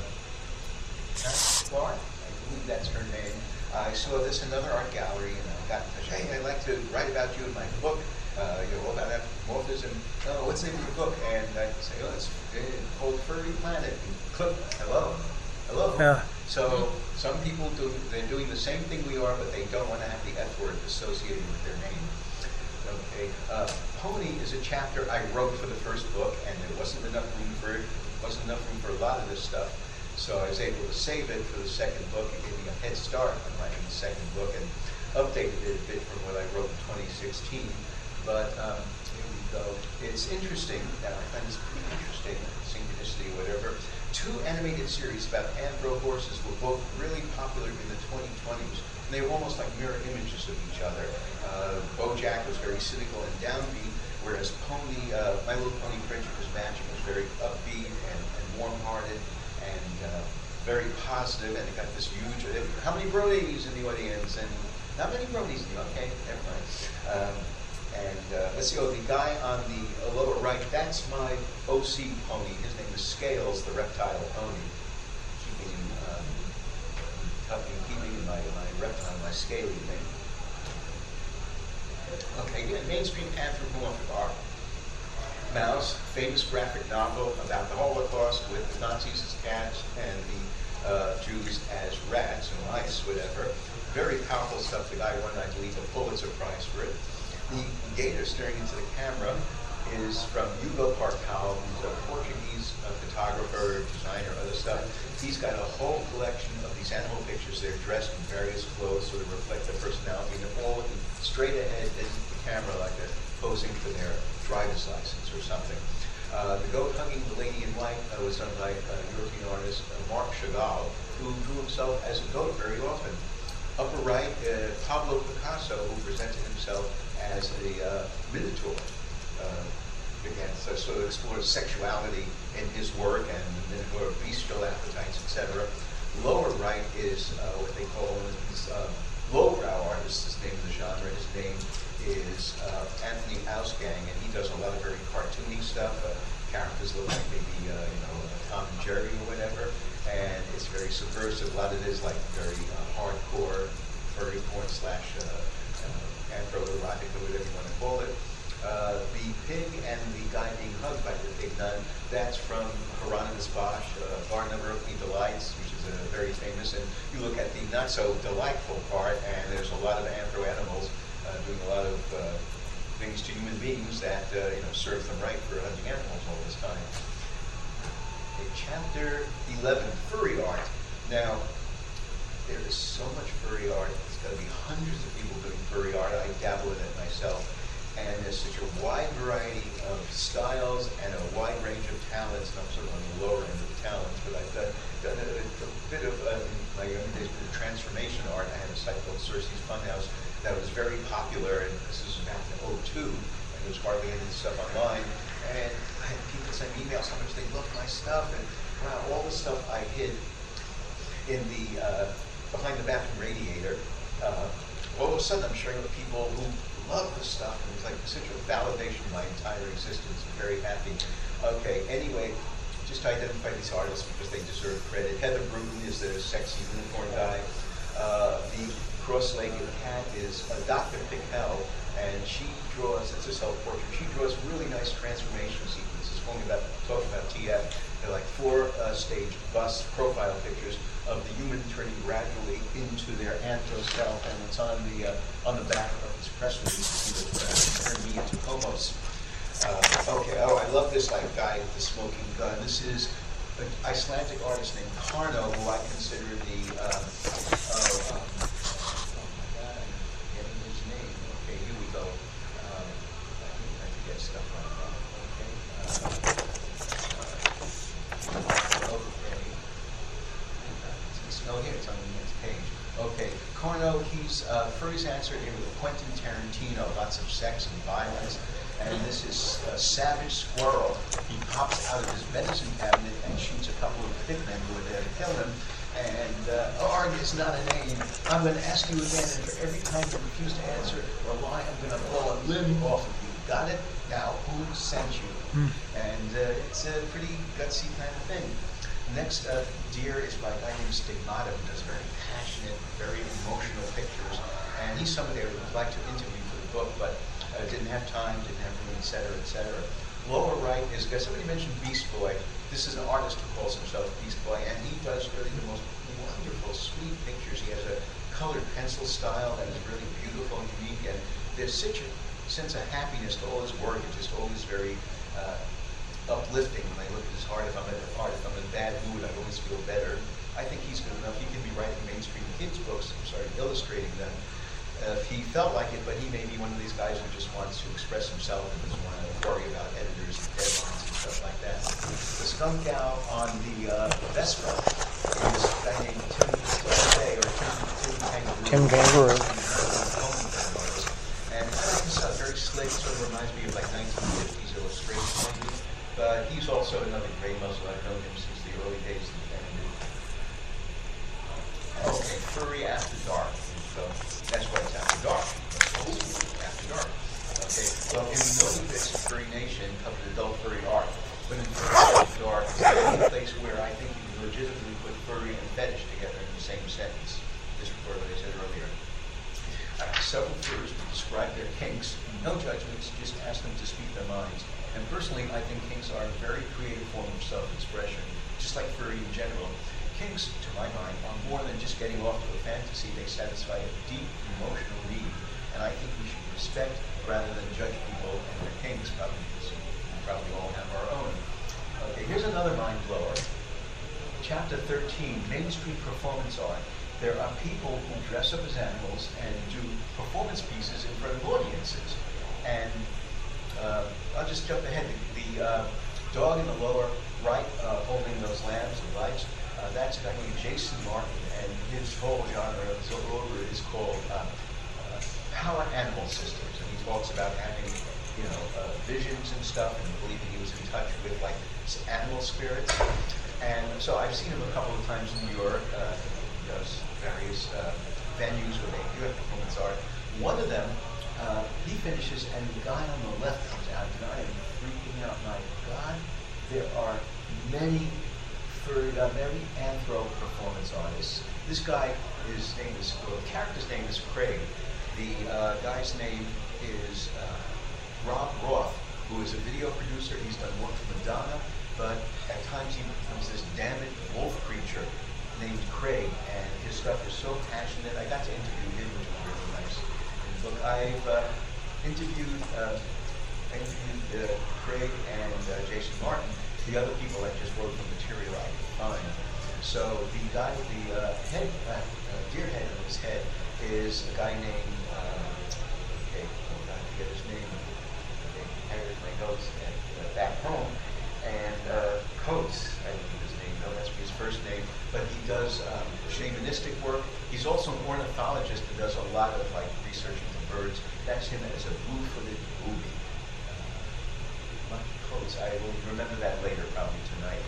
Karen Clark, I believe that's her name. I saw this in another art gallery, and I got in touch. Hey, I'd like to write about you in my book. All about anthropomorphism. Oh, what's the name of your book? And I say, oh, it's called Furry Planet. And click, hello. Yeah. So some people they're doing the same thing we are, but they don't want to have the F word associated with their name. Okay. Pony is a chapter I wrote for the first book, and there wasn't enough room for it. There wasn't enough room for a lot of this stuff. So I was able to save it for the second book. It gave me a head start on writing the second book, and updated it a bit from what I wrote in 2016. But here we go. It's interesting. Now, I find this pretty interesting, synchronicity or whatever. 2 animated series about anthro horses were both really popular in the 2020s. And they were almost like mirror images of each other. BoJack was very cynical and downbeat, whereas Pony, My Little Pony Friendship is Magic was very upbeat and warm-hearted and very positive. And it got this huge. How many Brodies in the audience? And not many Brodies in the audience. Okay, never mind. Let's see, the guy on the lower right, that's my OC pony. His name is Scales, the reptile pony. Keeping in my reptile, my scaly thing. Okay, again, mainstream anthropomorphic art. Mouse, famous graphic novel about the Holocaust with the Nazis as cats and the Jews as rats and mice, whatever. Very powerful stuff. The guy won, I believe, a Pulitzer Prize for it. The gator staring into the camera is from Hugo Parcal, who's a Portuguese photographer, designer, other stuff. He's got a whole collection of these animal pictures. They're dressed in various clothes, sort of reflect their personality, and they're all looking straight ahead into the camera like they're posing for their driver's license or something. The goat hugging the lady in white was done by European artist Marc Chagall, who drew himself as a goat very often. Upper right, Pablo Picasso, who presented himself as a minotaur. Again, so sort of explores sexuality in his work and minotaur bestial appetites, etc. Lower right is what they call his lowbrow artist. His name of the genre. His name is Anthony Ausgang, and he does a lot of very cartoony stuff. Characters look like maybe Tom and Jerry or whatever, and it's very subversive. A lot of it is like very hardcore furry porn / anthro-erotica, whatever you want to call it. The pig and the guy being hugged by the pig nun, that's from Hieronymus Bosch, Bar Number of Delights, which is very famous. And you look at the not so delightful part, and there's a lot of anthro-animals doing a lot of things to human beings that serve them right for hunting animals all this time. Okay, chapter 11, furry art. Now, there is so much furry art. There's got to be hundreds of people doing furry art. I dabble in it myself. And there's such a wide variety of styles and a wide range of talents. And I'm sort of on the lower end of the talents, but I've done a bit of, in my younger days, bit of transformation art. I had a site called Cersei's Funhouse that was very popular, and this was back in '02, and there was hardly any stuff online. And I had people send me emails how much they loved my stuff, and wow, all the stuff I hid in the behind the bathroom radiator. All of a sudden, I'm sharing with people who love the stuff, and it's like such a validation of my entire existence. I'm very happy. Okay, anyway, just to identify these artists because they deserve credit. Heather Bruton is the sexy unicorn guy. The cross-legged cat is Dr. Pickell, and she draws, it's a self-portrait, she draws really nice transformation sequences. Talking about TF, they're like 4-stage bust profile pictures of the human turning gradually into their anthro self, and it's on the back of this press release. Turn me into homos. I love this guy with the smoking gun. This is an Icelandic artist named Karno, who I consider the oh my God, I'm getting his name. Okay, here we go. I forget stuff like that. Okay. Here it's on the next page. Okay, Karno, he's Furry's answer here with Quentin Tarantino, lots of sex and violence. And this is a savage squirrel. He pops out of his medicine cabinet and shoots a couple of hitmen who are there to kill him. And Arg is not a name. I'm going to ask you again, and for every time you refuse to answer or lie, I'm going to blow a limb off of you. Got it? Now, who sent you? And it's a pretty gutsy kind of thing. Next, Deer is by a guy named Stigmata, who does very passionate, very emotional pictures. And he's somebody I would like to interview for the book, but didn't have time, didn't have room, et cetera, et cetera. Lower right is, somebody mentioned Beast Boy. This is an artist who calls himself Beast Boy, and he does really the most wonderful, sweet pictures. He has a colored pencil style that is really beautiful and unique, and there's such a sense of happiness to all his work. It's just always very uplifting when I look at his art. If I'm in a bad mood, I always feel better. I think he's good enough. He can be writing mainstream kids' books, illustrating them. If he felt like it, but he may be one of these guys who just wants to express himself and doesn't want to worry about editors and deadlines and stuff like that. The skunk gal on the Vespa is a guy named Tim Kangaroo. And I like this very slick, sort of reminds me of like 1950s illustration maybe. But he's also another gray muzzle. I've known him since the early days of the band. Okay, Furry After Dark. So that's why it's After Dark. After Dark. Okay, well, in the Novi Bits of Furry Nation covered adult furry art. But in Furry After Dark, it's the only place where I think you can legitimately put furry and fetish together in the same sentence. Just for what I said earlier. I have several furries to describe their kinks. No judgments, just ask them to speak their minds. And personally, I think kinks are a very creative form of self-expression, just like furry in general. Kinks, to my mind, are more than just getting off to a fantasy. They satisfy a deep emotional need, and I think we should respect rather than judge people and their kinks, probably because we probably all have our own. Okay, here's another mind blower. Chapter 13, Mainstream Performance Art. There are people who dress up as animals and do performance pieces in front of audiences. And I'll just jump ahead. The dog in the lower right holding those lambs and lights, that's a guy named Jason Martin, and his whole genre is called power animal systems. And he talks about having, visions and stuff, and believing he was in touch with like animal spirits. And so I've seen him a couple of times in New York. He does various venues where they do have performance art. One of them, he finishes, and the guy on the left comes out, and I am freaking out. My God, there are many anthro performance artists. This guy, the character's name is Craig. The guy's name is Rob Roth, who is a video producer. He's done work for Madonna, but at times he becomes this damn it wolf creature named Craig, and his stuff is so passionate. I got to interview him, which was really nice. And look, I've interviewed Craig and Jason Martin, the other people that just wrote the material I could find. So the guy with the deer head on his head is a guy named, I forget his name. There's my notes back home. And Coates, I don't know his name, no, that's his first name, but he does shamanistic work. He's also an ornithologist and does a lot of research into birds. That's him as a blue-footed booby. Coates, I will remember that later, probably tonight.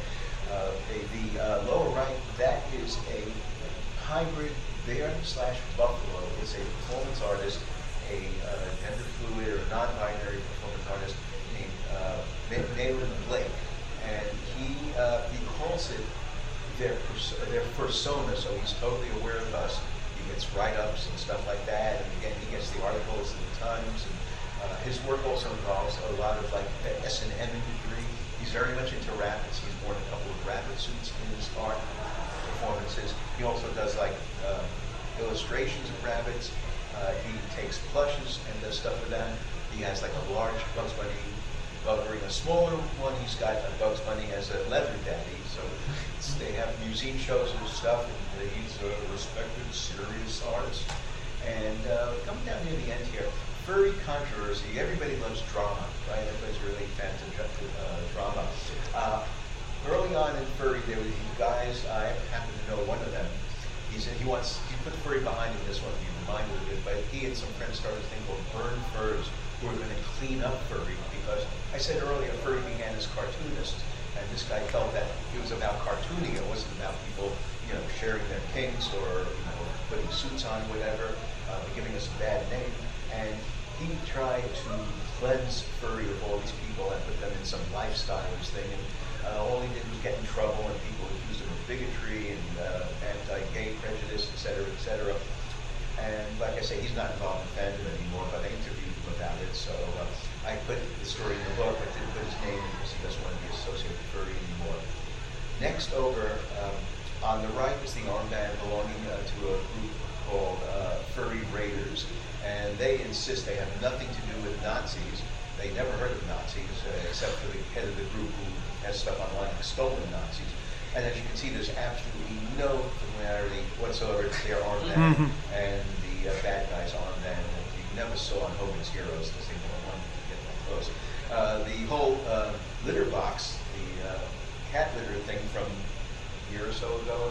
The lower right, that is a hybrid bear/buffalo. It's a performance artist, a gender fluid or non-binary performance artist named Nayland Blake, and he calls it their persona. So he's totally aware of us. He gets write-ups and stuff like that, and again he gets the articles in the Times. And his work also involves a lot of S&M imagery. He's very much into rabbits. He's worn a couple of rabbit suits in his art performances. He also does illustrations of rabbits. He takes plushes and does stuff with them. He has a large Bugs Bunny covering a smaller one. He's got a Bugs Bunny as a leather daddy. So they have museum shows and stuff. And he's a respected, serious artist. And coming down near the end here, furry controversy. Everybody loves drama, right? Everybody's really fans of drama. Early on in furry, there were these guys. I happen to know one of them. He said he put furry behind him. This one to be reminded of it. But he and some friends started a thing called Burn Furs, who were going to clean up furry, because I said earlier, furry began as cartoonists, and this guy felt that it was about cartooning. It wasn't about people, sharing their kinks or putting suits on, whatever, giving us a bad name. And he tried to cleanse furry of all these people and put them in some lifestyles thing. And all he did was get in trouble, and people accused him of bigotry and anti-gay prejudice, et cetera, And like I say, he's not involved in fandom anymore, but I interviewed him about it. So I put the story in the book, but didn't put his name in because he doesn't want to be associated with furry anymore. Next over, on the right is the armband belonging to a group called Furry Raiders. And they insist they have nothing to do with Nazis. They never heard of Nazis, except for the head of the group who has stuff online like stolen Nazis. And as you can see, there's absolutely no familiarity whatsoever to their armband and the bad guy's armband that you never saw on Hogan's Heroes because they don't want to get that close. The whole litter box, the cat litter thing from a year or so ago,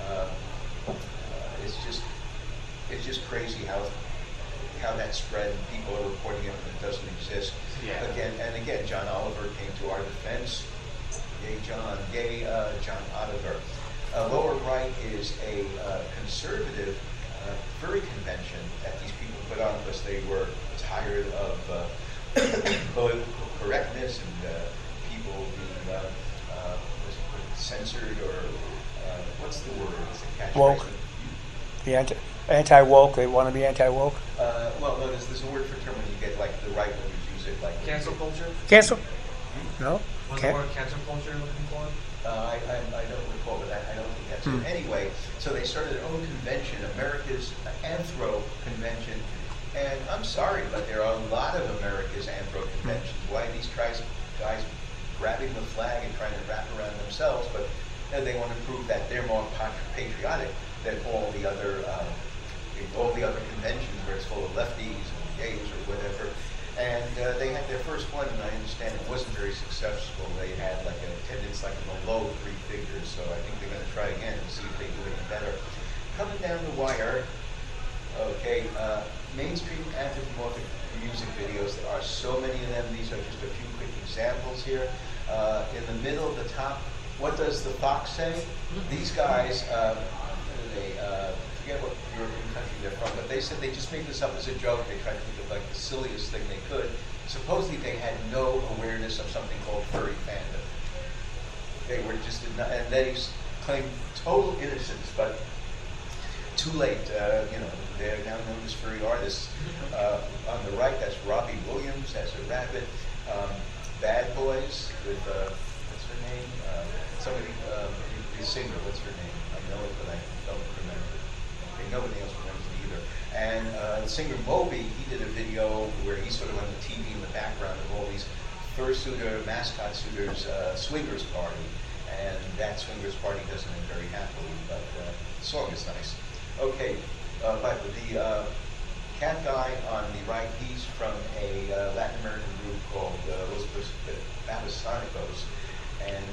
it's just crazy how that spread. People are reporting it when it doesn't exist. Yeah. Again, John Oliver came to our defense. Yay, John Oliver. Lower right is a conservative furry convention that these people put on because they were tired of political correctness and people being censored or what's the word? It's a catchphrase. Woke. The anti-woke. They want to be anti-woke. Well, no, there's a word for term when you get the right wingers use it Cancel culture? Cancel? No. What's the word cancel culture you're looking for? I don't recall, but I don't think that's it. Anyway, so they started their own convention, America's Anthro Convention. And I'm sorry, but there are a lot of America's Anthro conventions. Why are these guys grabbing the flag and trying to wrap around themselves? But they want to prove that they're more patriotic than all the other conventions where it's full of lefties and gays or whatever. And they had their first one, and I understand it wasn't very successful. They had attendance in the low three figures, so I think they're going to try again and see if they do any better. Coming down the wire, okay, mainstream anthropomorphic music videos. There are so many of them. These are just a few quick examples here. In the middle, the top, what does the fox say? These guys, they forget what European country they're from, but they said they just made this up as a joke. They tried to think of the silliest thing they could. Supposedly they had no awareness of something called furry fandom. They were just, and they claimed total innocence, but too late. They're now known as furry artists. On the right, that's Robbie Williams. That's a rabbit. Bad Boys with what's her name? Somebody, the singer. What's her name? I know it, but I don't remember. Okay, nobody else remembers it either. And the singer Moby, he did a video where he's sort of on the TV in the background of all these fursuiter, mascot suitors, swingers party. And that swingers party doesn't end very happily, but the song is nice. Okay, but the cat guy on the right, he's from a Latin American group called Los Babasonicos. And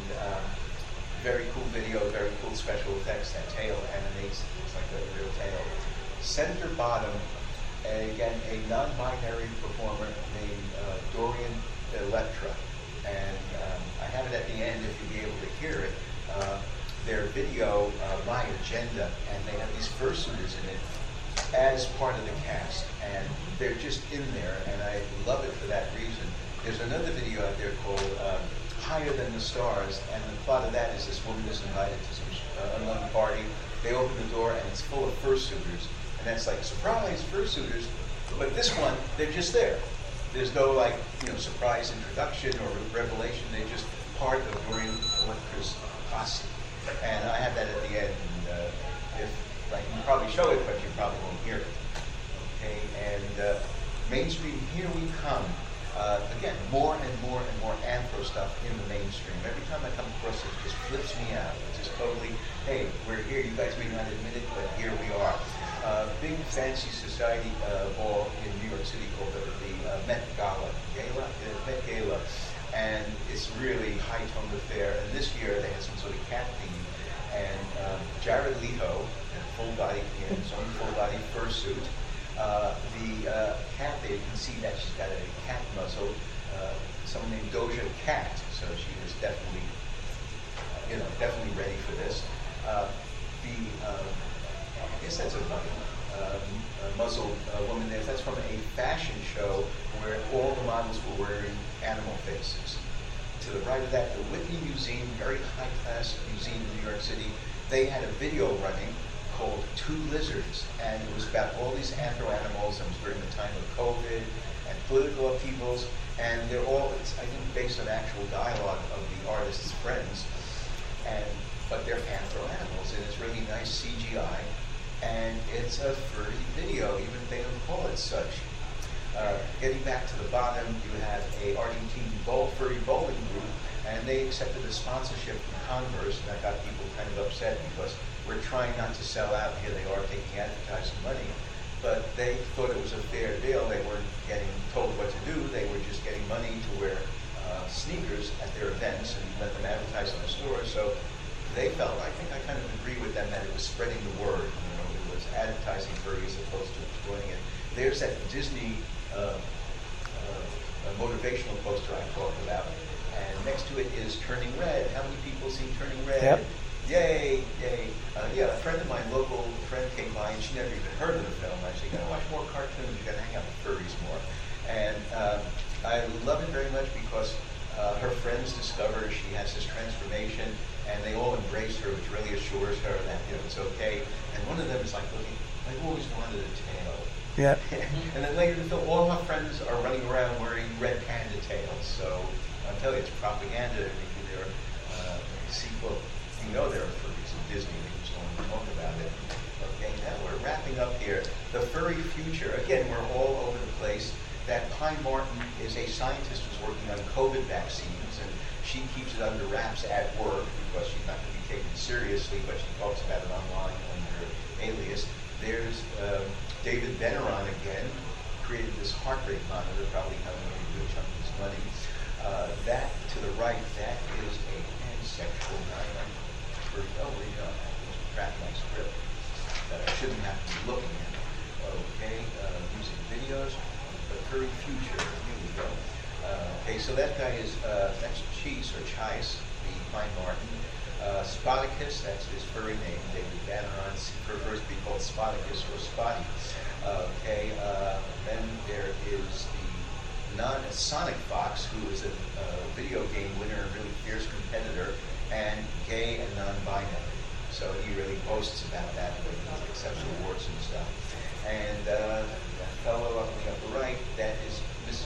very cool video, very cool special effects. That tail animates, looks like a real tail. Center bottom, again, a non-binary performer named Dorian Electra. And I have it at the end if you'll be able to hear it. Their video, My Agenda, and they have these fursuiters in it as part of the cast. And they're just in there, and I love it for that reason. There's another video out there called Higher Than the Stars, and the plot of that is this woman is invited to some unknown party. They open the door, and it's full of fursuiters. And that's like, surprise, fursuiters. But this one, they're just there. There's no surprise introduction or revelation. They're just part of Dorian Electra's posse. And I have that at the end. And if I can probably show it, but you probably won't hear it. Okay, and mainstream, here we come. Again, more and more and more anthro stuff in the mainstream. Every time I come across it, it just flips me out. It's just totally, hey, we're here. You guys may not admit it, but here we are. Big fancy society ball in New York City called the Met Gala. Met Gala. And it's really high-toned affair. And this year they had some sort of cat theme. And Jared Leto, in his own full-body fursuit. The cat there, you can see that she's got a cat muzzle. Someone named Doja Cat. So she was definitely, definitely ready for this. I guess that's a muzzled woman there. That's from a fashion show where all the models were wearing animal faces. To the right of that, the Whitney Museum, very high-class museum in New York City, they had a video running called Two Lizards, and it was about all these anthro animals, and it was during the time of COVID and political upheavals, and they're all, I think, based on actual dialogue of the artist's friends, but they're anthro animals, and it's really nice CGI. And it's a furry video, even they don't call it such. Getting back to the bottom, you have a Argentine furry bowling group, and they accepted a sponsorship from Converse, and that got people kind of upset because we're trying not to sell out. Here they are taking advertising money, but they thought it was a fair deal. They weren't getting told what to do. They were just getting money to wear sneakers at their events and let them advertise in the store. So they felt, I think I kind of agree with them, that it was spreading the word. It was advertising furry as opposed to exploiting it. There's that Disney motivational poster I talked about. And next to it is Turning Red. How many people see Turning Red? Yep. Yay, yay. A friend of mine, local friend, came by and she never even heard of the film. I said, you gotta watch more cartoons, you gotta hang out with furries more. And I love it very much because her friends discover she has this transformation and they all embrace her, which really assures her that it's okay. And one of them is like, looking, I've always wanted a tail. Yeah. And then later in the film, all my friends are running around wearing red panda tails. So I'll tell you, it's propaganda. Maybe they're sequel. There are furries in Disney. They just don't want to talk about it. Okay, now we're wrapping up here. The furry future. Again, we're all over the place. That Pine Martin is a scientist who's working on COVID vaccines, and she keeps it under wraps at work because she's not going to be taken seriously, but she talks about it online under alias. There's David Benaron again, created this heart rate monitor, probably having a good chunk of his money. That to the right, that is a pansexual guy. Crack my script that I shouldn't have to be looking at. Okay, music videos, the furry future. Here we go. Okay, so that guy is that's Cheese or Chice, the Pine Martin. Spoticus, that's his furry name. David Banneron prefers to be called Spoticus or Spotty. Okay, then there is the Sonic Fox, who is a video game winner, a really fierce competitor, and gay and non-binary. So he really boasts about that, but he accepts awards and stuff. And that fellow up in the upper right, that is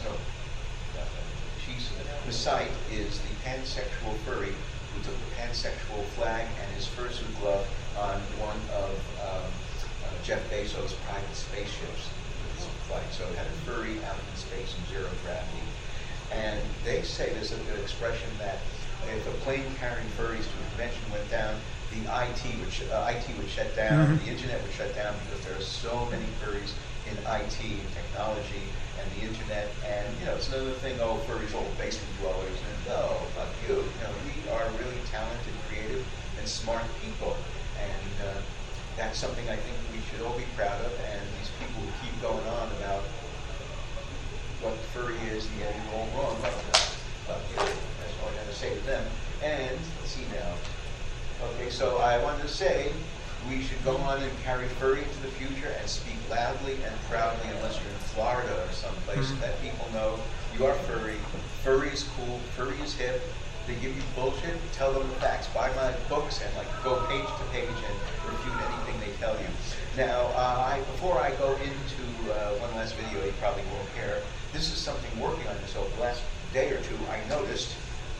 Miss Sight is the pansexual furry who took the pansexual flag and his fursuit glove on one of Jeff Bezos' private spaceships. So it had a furry out in space in zero gravity. And they say there's an expression that if a plane carrying furries to a convention went down, the IT would shut down, the internet would shut down because there are so many furries in IT and technology and the internet. And it's another thing. Oh, furries, all basement dwellers. And no, fuck you. We are really talented, creative, and smart people. And that's something I think we should all be proud of. And these people who keep going on about what furry is and getting it all wrong, fuck you. That's all I got to say to them. And let's see now. Okay, so I wanted to say we should go on and carry furry into the future and speak loudly and proudly, unless you're in Florida or someplace, that people know you are furry. Furry is cool. Furry is hip. They give you bullshit. Tell them the facts. Buy my books and go page to page and refute anything they tell you. Now, before I go into one last video, you probably won't care. This is something working on this over the last day or two. I noticed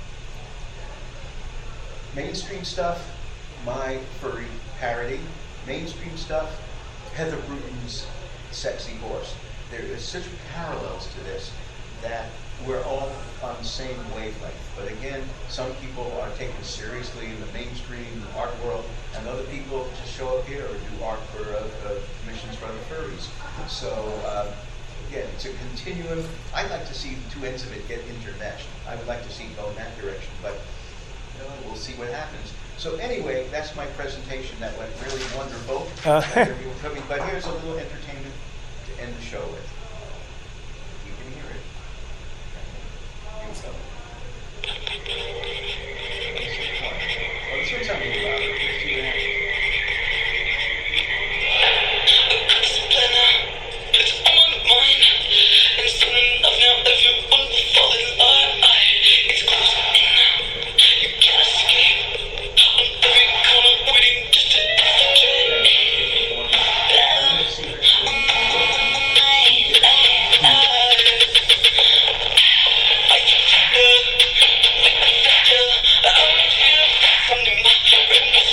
mainstream stuff, my furry parody. Mainstream stuff, Heather Bruton's Sexy Horse. There is such parallels to this that we're all on the same wavelength. But again, some people are taken seriously in the mainstream art world, and other people just show up here or do art for commissions for other furries. So again, it's a continuum. I'd like to see the two ends of it get intermeshed. I would like to see it go in that direction, but we'll see what happens. So anyway, that's my presentation. That went really wonderful. But here's a little entertainment to end the show with. You can hear it. Here we go. Oh, this one's something about it. Let's see what happens. From the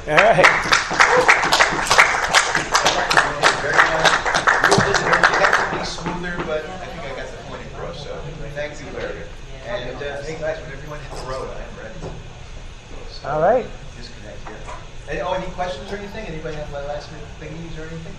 All right. Very nice. Real visitor, technically smoother, but I think I got the point across. So thank you, Larry. And hey guys, when everyone hits the road, I am ready. So, All right. Disconnect here. Any questions or anything? Anybody have my last minute thingies or anything?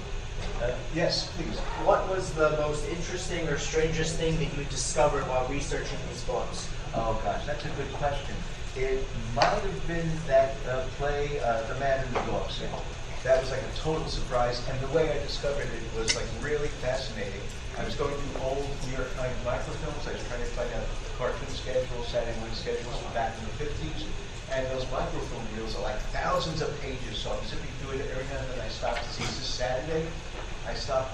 Yes, please. What was the most interesting or strangest thing that you discovered while researching these books? Oh gosh, that's a good question. It might have been that play, The Man in the Dog Suit. That was like a total surprise, and the way I discovered it was like really fascinating. I was going through old New York Times microfilms. I was trying to find out cartoon schedules, Saturday morning schedules from back in the 50s. And those microfilm reels are like thousands of pages, so I'm zipping through it every now and then. I stop to see, is this Saturday? I stopped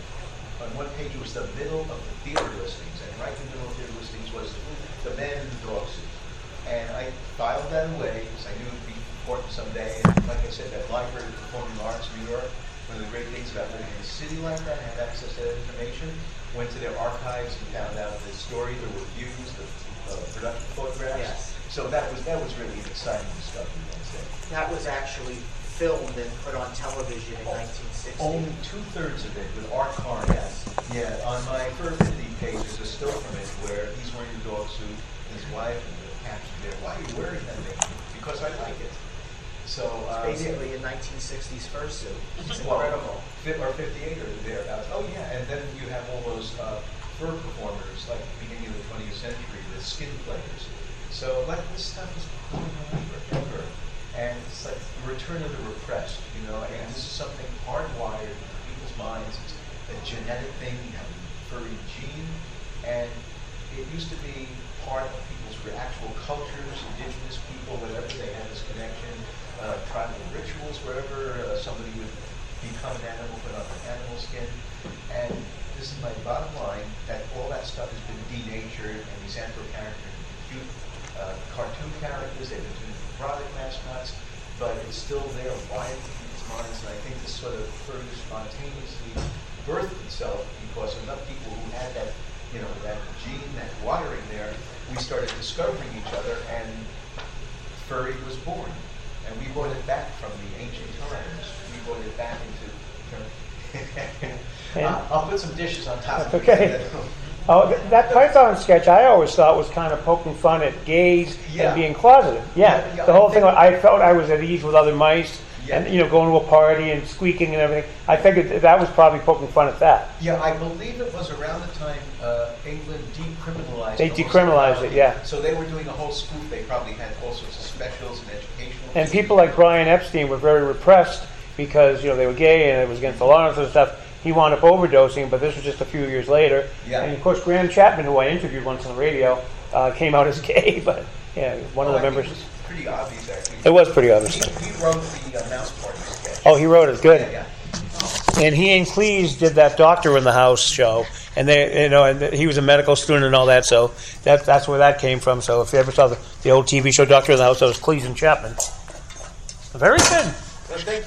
on one page, it was the middle of the theater listings, and right in the middle of the theater listings was The Man in the Dog Suit. And I filed that away because I knew it would be important someday. And like I said, that Library of Performing Arts in New York, one of the great things about living in a city like that, I had access to that information, went to their archives and found out the story, the reviews, the production photographs. Yes. So that was really an exciting discovery, I'd say. That was actually filmed and put on television in 1960. Only 2/3 of it with Art Carney. Yes. Yeah, on my Furfinity page, there's a still from it where he's wearing the dog suit, his wife, and the caption there, why are you wearing that thing? Because I like it. So, Basically a 1960s fursuit. It's well, incredible. Or 58 or thereabouts. Oh yeah, and then you have all those fur performers, like beginning of the 20th century, the skin players. So like this stuff is going on forever. And it's like the return of the repressed, you know, and this is something hardwired into people's minds. It's a genetic thing, you have a furry gene, and it used to be part of people's actual cultures, indigenous people, whatever, they had this connection, tribal rituals, wherever somebody would become an animal, put on an animal skin. And this is my bottom line, that all that stuff has been denatured, and these anthro-characters are cute cartoon characters, they've been doing product mascots, but it's still there wired in people's minds, and I think this sort of further spontaneously birthed itself because enough people who had that, you know, that gene, that wiring there, we started discovering each other, and furry was born. And we brought it back from the ancient times. We brought it back into... I'll put some dishes on top of it. Okay. Oh, that Python sketch I always thought was kind of poking fun at gays Yeah. and being closeted. Yeah, Yeah, the whole I thing. think- I felt I was at ease with other mice, Yeah. and going to a party and squeaking and everything. I figured that was probably poking fun at that. Yeah, I believe it was around the time England decriminalized They decriminalized it, yeah. So they were doing a whole spoof. They probably had all sorts of specials and educational. And people like Brian Epstein were very repressed because they were gay and it was against the law and stuff. He wound up overdosing, but this was just a few years later. Yeah. And of course, Graham Chapman, who I interviewed once on the radio, came out as gay, but one of the members. It was pretty obvious, actually. It was pretty obvious. He wrote the Mouse Party sketch. Oh, he wrote it. Good. Yeah. And he and Cleese did that Doctor in the House show, and they, and he was a medical student and all that. So that's where that came from. So if you ever saw the old TV show Doctor in the House, that was Cleese and Chapman. Very good. Well, thank